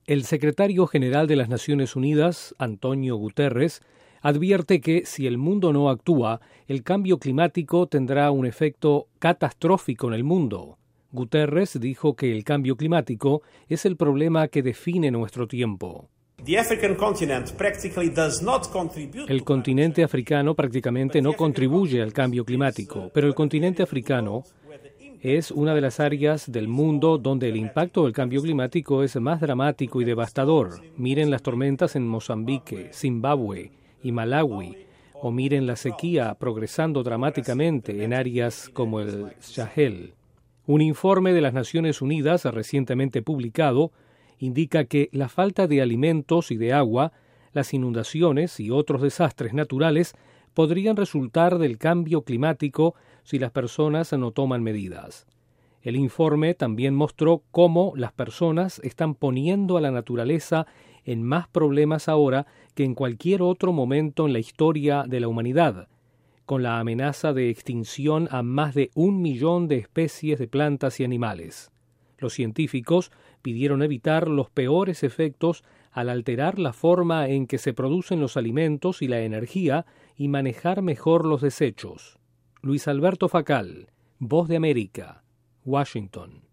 El secretario general de las Naciones Unidas, Antonio Guterres, advierte que si el mundo no actúa, el cambio climático tendrá un efecto catastrófico en el mundo. Guterres dijo que el cambio climático es el problema que define nuestro tiempo. El continente africano prácticamente no contribuye al cambio climático, pero el continente africano es una de las áreas del mundo donde el impacto del cambio climático es más dramático y devastador. Miren las tormentas en Mozambique, Zimbabue y Malawi, o miren la sequía progresando dramáticamente en áreas como el Sahel. Un informe de las Naciones Unidas recientemente publicado indica que la falta de alimentos y de agua, las inundaciones y otros desastres naturales podrían resultar del cambio climático si las personas no toman medidas. El informe también mostró cómo las personas están poniendo a la naturaleza en más problemas ahora que en cualquier otro momento en la historia de la humanidad, con la amenaza de extinción a más de 1 millón de especies de plantas y animales. Los científicos pidieron evitar los peores efectos al alterar la forma en que se producen los alimentos y la energía y manejar mejor los desechos. Luis Alberto Facal, Voz de América, Washington.